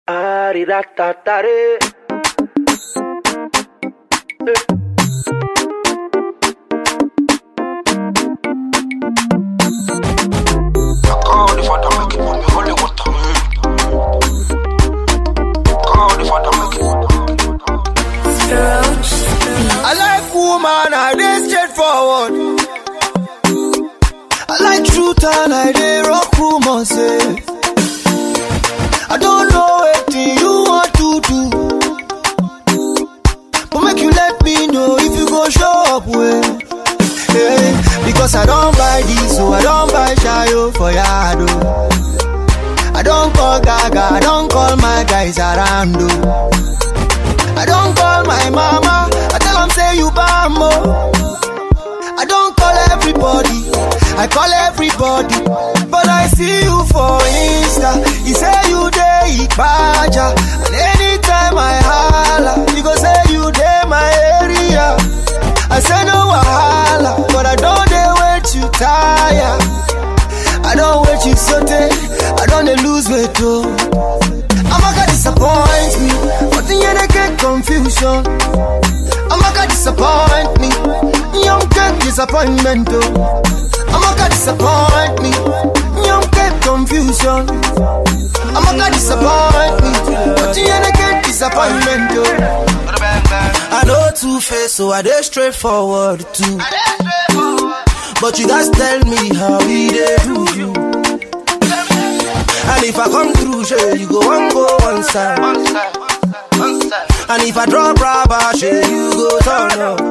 Aridatatare. I like woman, I dey straightforward. I like truth and I dey rock rumors. I don't know anything you want to do, but make you let me know if you go show up well. Because I don't buy this, so I don't buy Shayo for Yado. I don't call Gaga, I don't call my guys around. I don't call my mama, I tell them say you bambo. I don't call everybody, I call everybody. But I see you for Insta, you say you dey Ibaja. And anytime I holla, you go say you dey my area. I say no wahala, but I don't dey wait you tire. I don't wait you sote, I don't dey lose weight too. I'ma gonna disappoint me, but then you get confusion. I'ma gonna disappoint me, young get disappointment too. I'ma gonna disappoint me, young get confusion. I'ma gonna disappoint me, but then you get disappointment too. I know two-face, so I dey straightforward too. But you guys tell me how we dey do you. And if I come through, sure, you go one side. And if I drop rubber, sure, you go turn up.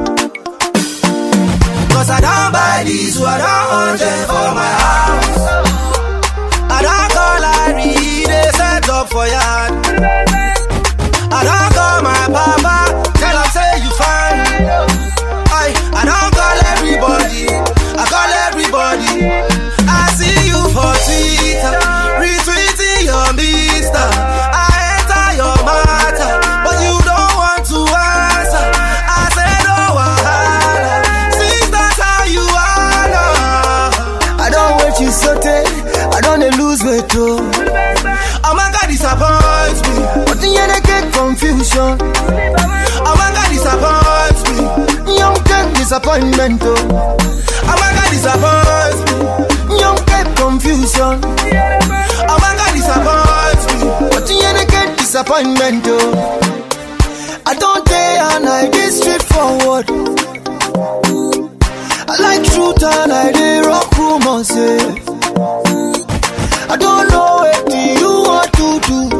Cause I don't buy these, so I don't want them for my house. I don't call Larry, they set up for yard. I don't call my papa, tell him say you fine. I don't call everybody, I call everybody. I see you for Twitter, retweeting your mister. I enter your matter, but you don't want to answer. I say no wahala, since that's how you are now. I don't wait you sote, I don't lose weight too. I'm gonna disappoint me, but then you get confusion. I'm gonna disappoint me, young get disappointment too. I'm gonna disappoint me, young get confusion. I'm gonna disappoint me, but then you get disappointment too. I don't dare and I dey straightforward. I like truth and I dey rock rumors. I don't know anything you want to do,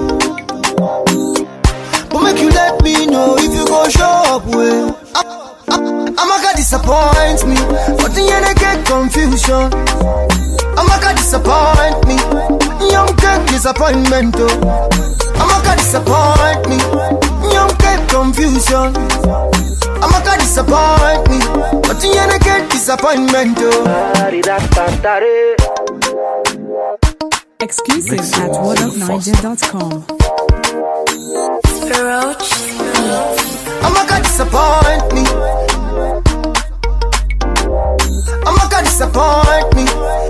but make you let me know if you go show up well. I'ma gonna disappoint me, but then you get confusion. I'ma gonna disappoint me, young get disappointment too. I'ma gonna disappoint me, young get confusion. I'ma gonna disappoint me, but then you get disappointment too. Exclusive at wordofniger.com. I'ma gonna disappoint me, I'ma gonna disappoint me,